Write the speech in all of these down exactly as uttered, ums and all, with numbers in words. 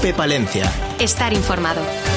COPE Palencia. Estar informado.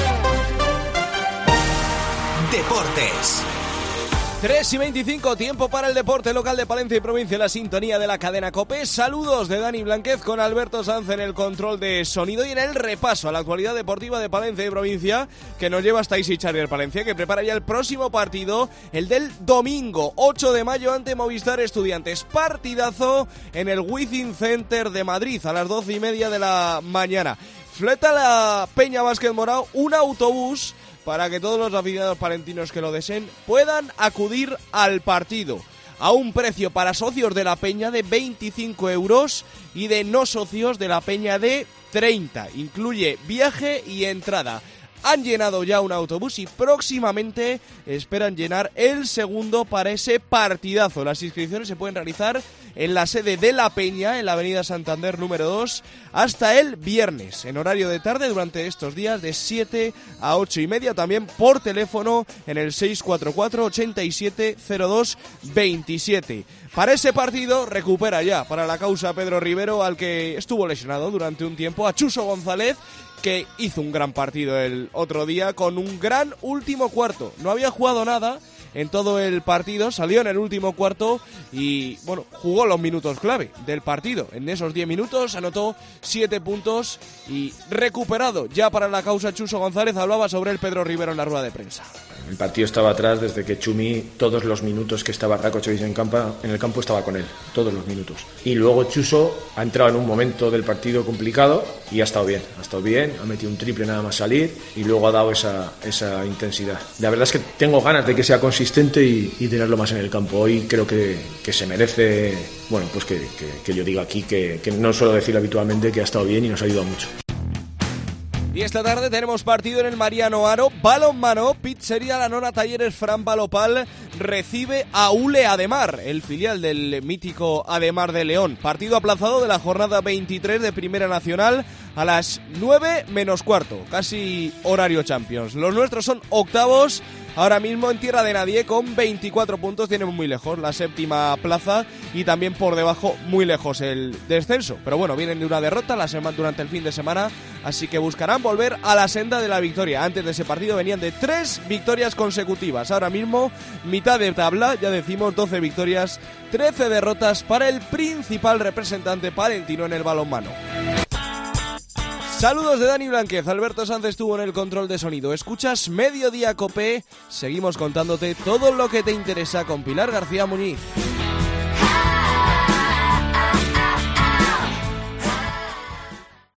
Deportes. tres y veinticinco, tiempo para el deporte local de Palencia y provincia, la sintonía de la cadena COPE. Saludos de Dani Blanquez con Alberto Sanz en el control de sonido y en el repaso a la actualidad deportiva de Palencia y provincia, que nos lleva hasta Isi Charrier Palencia, que prepara ya el próximo partido, el del domingo ocho de mayo ante Movistar Estudiantes. Partidazo en el Wizzing Center de Madrid a las doce y media de la mañana. Fleta la Peña Básquet Morao un autobús para que todos los aficionados palentinos que lo deseen puedan acudir al partido a un precio para socios de la Peña de veinticinco euros y de no socios de la Peña de treinta. Incluye viaje y entrada. Han llenado ya un autobús y próximamente esperan llenar el segundo para ese partidazo. Las inscripciones se pueden realizar en la sede de La Peña, en la avenida Santander número dos, hasta el viernes, en horario de tarde durante estos días de siete a ocho y media, también por teléfono en el seis cuatro cuatro, ochenta y siete, cero dos, veintisiete. Para ese partido recupera ya para la causa Pedro Rivero, al que estuvo lesionado durante un tiempo, a Chuso González, que hizo un gran partido el otro día con un gran último cuarto. No había jugado nada en todo el partido, salió en el último cuarto y, bueno, jugó los minutos clave del partido. En esos diez minutos anotó siete puntos y recuperado ya para la causa Chuso González. Hablaba sobre el Pedro Rivero en la rueda de prensa. El partido estaba atrás desde que Chumi, todos los minutos que estaba Rakočević en, en el campo, estaba con él, todos los minutos. Y luego Chuso ha entrado en un momento del partido complicado y ha estado bien, ha estado bien, ha metido un triple nada más salir y luego ha dado esa, esa intensidad. La verdad es que tengo ganas de que sea consistente y, y tenerlo más en el campo. Hoy creo que, que se merece, bueno, pues que, que, que yo diga aquí que, que no suelo decir habitualmente, que ha estado bien y nos ha ayudado mucho. Y esta tarde tenemos partido en el Mariano Aro, balonmano, Pizzería La Nona Talleres Fran Balopal recibe a Ule Ademar, el filial del mítico Ademar de León. Partido aplazado de la jornada veintitrés de Primera Nacional a las nueve menos cuarto, casi horario Champions. Los nuestros son octavos, ahora mismo en tierra de nadie, con veinticuatro puntos, tienen muy lejos la séptima plaza y también por debajo muy lejos el descenso. Pero bueno, vienen de una derrota la semana, durante el fin de semana, así que buscarán volver a la senda de la victoria. Antes de ese partido venían de tres victorias consecutivas. Ahora mismo, mitad de tabla, ya decimos, doce victorias, trece derrotas para el principal representante palentino en el balonmano. Saludos de Dani Blanquez, Alberto Sanz estuvo en el control de sonido. Escuchas Mediodía COPE, seguimos contándote todo lo que te interesa con Pilar García Muñiz.